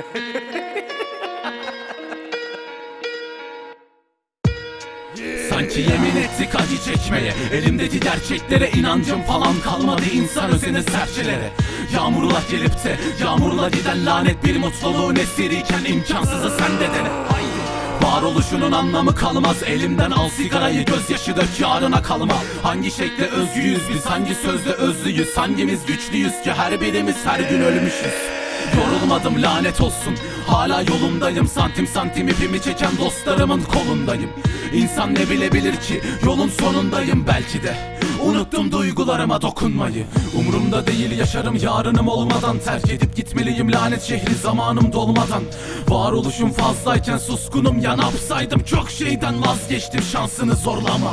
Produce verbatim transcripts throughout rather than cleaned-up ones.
Sanki yemin ettik acı çekmeye, elimdeki gerçeklere inancım falan kalmadı, insan özeni serçelere. Yağmurla gelip de yağmurla giden lanet bir mutluluğun esiriyken imkansızı sen de dene. Varoluşunun anlamı kalmaz, elimden al sigarayı, gözyaşı dök yarına kalma. Hangi şekle özgüyüz biz, hangi sözde özlüyüz, hangimiz güçlüyüz ki her birimiz her gün ölmüşüz. Yorulmadım lanet olsun, hala yolumdayım, santim santim ipimi çeken dostlarımın kolundayım. İnsan ne bilebilir ki yolun sonundayım, belki de unuttum duygularıma dokunmayı. Umurumda değil yaşarım yarınım olmadan, terk edip gitmeliyim lanet şehri zamanım dolmadan. Varoluşum fazlayken suskunum ya, ne yapsaydım, çok şeyden vazgeçtim, şansını zorlama.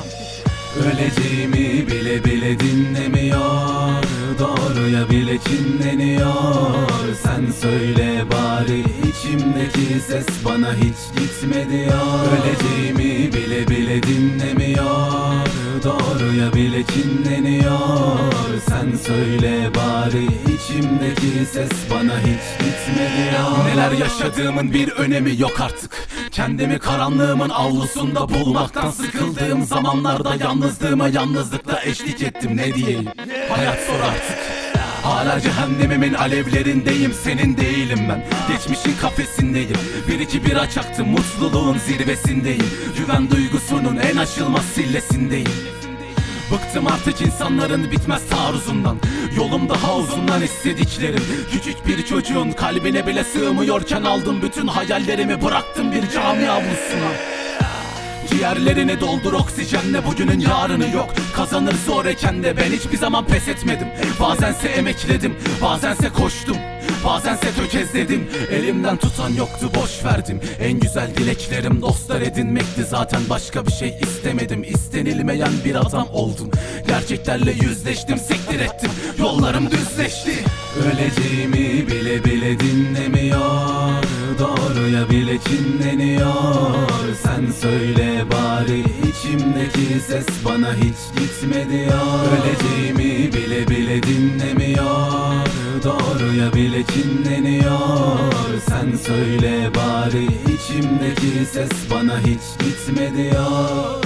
Öleceğimi bile bile dinlemiyor, doğruya bile kinleniyor. Sen söyle bari, içimdeki ses bana hiç gitme diyor. Öleceğimi bile bile dinlemiyor, doğruya bile kinleniyor. Sen söyle bari, içimdeki ses bana hiç gitme diyor. Neler yaşadığımın bir önemi yok artık, kendimi karanlığımın avlusunda bulmaktan sıkıldığım zamanlarda yalnızlığıma yalnızlıkla eşlik ettim, ne diyeyim, hayat zor artık. Hala cehennemimin alevlerindeyim, senin değilim ben, geçmişin kafesindeyim. Bir iki bira çaktım, mutluluğun zirvesindeyim, güven duygusunun en aşılmaz sillesindeyim. Bıktım artık insanların bitmez taarruzundan, yolum daha uzundan istediklerim. Küçük bir çocuğun kalbine bile sığmıyorken aldım bütün hayallerimi, bıraktım bir cami avlusuna. Ciğerlerini doldur oksijenle, bugünün yarını yok, kazanır zor eken de ben hiçbir zaman pes etmedim. Bazense emekledim, bazense koştum, bazense tökezledim. Elimden tutan yoktu, boş verdim. En güzel dileklerim dostlar edinmekti, zaten başka bir şey istemedim. İstenilmeyen bir adam oldum, gerçeklerle yüzleştim, siktir ettim, yollarım düzleşti. Öleceğimi bile bile dinlemiyor, doğruya bile kinleniyor. Sen söyle bari, içimdeki ses bana hiç gitme diyor. Öleceğimi bile bile dinlemiyor, doğruya bile kinleniyor. Sen söyle bari, içimdeki ses bana hiç gitme diyor.